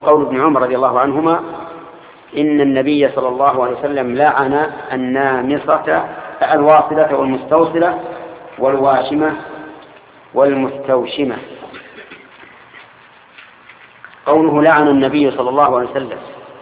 قول ابن عمر رضي الله عنهما إن النبي صلى الله عليه وسلم لعن النامصة الواصلة والمستوصلة والواشمة والمستوشمة. قوله لعن النبي صلى الله عليه وسلم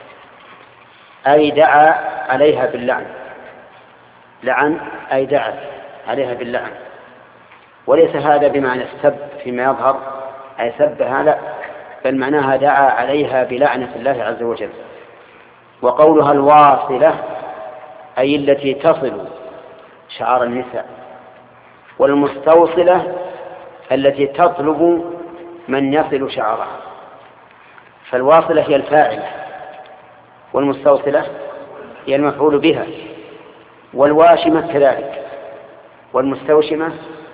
أي دعا عليها باللعن، لعن أي دعا عليها باللعن، وليس هذا بمعنى السب فيما يظهر أي سبها، لا، بل معناها دعا عليها بلعنة الله عز وجل. وقولها الواصلة أي التي تصل شعار النساء، والمستوصلة التي تطلب من يصل شعرها، فالواصلة هي الفاعلة والمستوصلة هي المفعول بها، والواشمة كذلك، والمستوشمة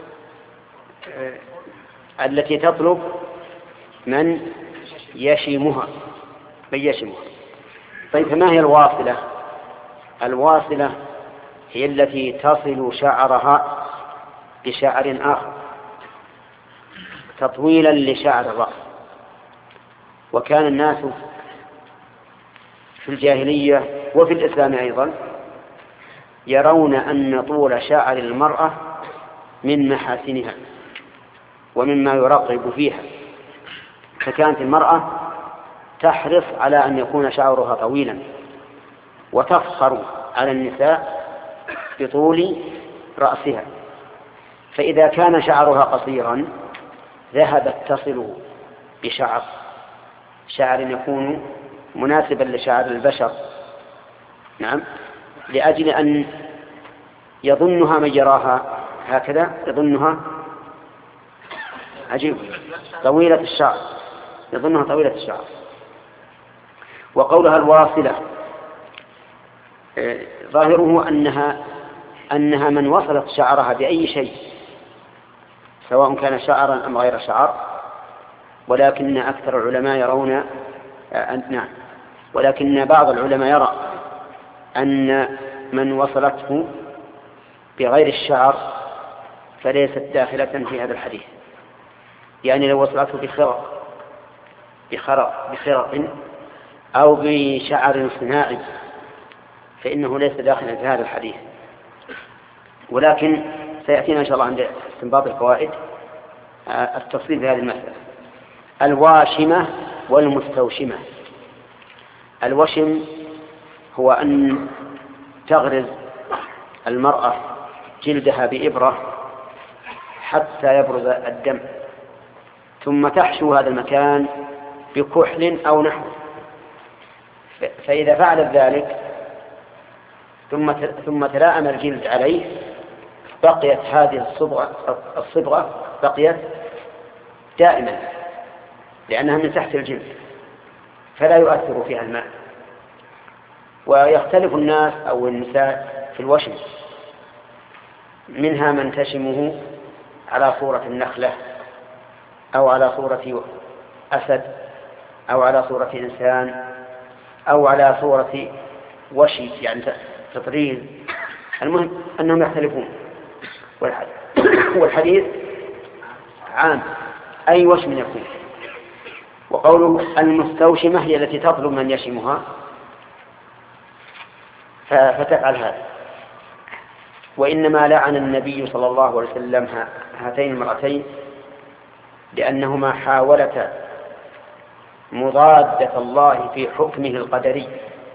التي تطلب من يشمها. طيب فما هي الواصلة؟ الواصلة هي التي تصل شعرها بشعر آخر تطويلا لشعر الرأس. وكان الناس في الجاهلية وفي الإسلام أيضا يرون أن طول شعر المرأة من محاسنها ومما يرغب فيها، فكانت المرأة تحرص على أن يكون شعرها طويلا وتفخر على النساء بطول رأسها، فإذا كان شعرها قصيرا ذهبت تصل بشعر يكون مناسبا لشعر البشر، نعم، لأجل أن يظنها من يراها هكذا يظنها عجيب طويلة الشعر، يظنها طويلة الشعر. وقولها الواصلة ظاهره أنها من وصلت شعرها بأي شيء سواء كان شعرا أم غير شعر، ولكن أكثر العلماء يرون نعم، ولكن بعض العلماء يرى أن من وصلته بغير الشعر فليست داخلة في هذا الحديث، يعني لو وصلته بخرق أو بشعر صناعي فإنه ليس داخلا في هذا الحديث. ولكن سيأتينا إن شاء الله عند استنباط الفوائد التفصيل في هذه المسألة. الواشمة والمستوشمة. الوشم هو أن تغرز المرأة جلدها بإبرة حتى يبرز الدم، ثم تحشو هذا المكان بكحل أو نحو، فإذا فعلت ذلك ثم تلائم الجلد عليه بقيت هذه الصبغة بقيت دائما لأنها من تحت الجلد فلا يؤثر فيها الماء. ويختلف الناس أو النساء في الوشم، منها من تشمه على صورة النخلة أو على صورة أسد أو على صورة إنسان أو على صورة وشي يعني تطريز، المهم أنهم يختلفون. والحديث عام أي وشم يكون. وقوله المستوشمة هي التي تطلب من يشمها فتفعل هذا. وإنما لعن النبي صلى الله عليه وسلم هاتين المرأتين لأنهما حاولتا مضادة الله في حكمه القدري،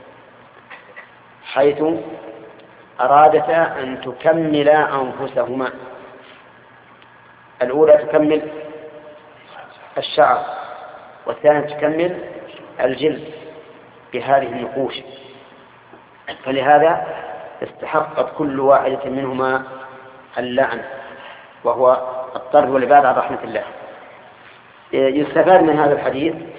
حيث أرادتا أن تكملا أنفسهما. الأولى تكمل الشعر، والثانية تكمل الجلد بهذه النقوش، فلهذا استحقت كل واحدة منهما اللعن وهو الطرد والإبعاد عن رحمة الله. يستفاد من هذا الحديث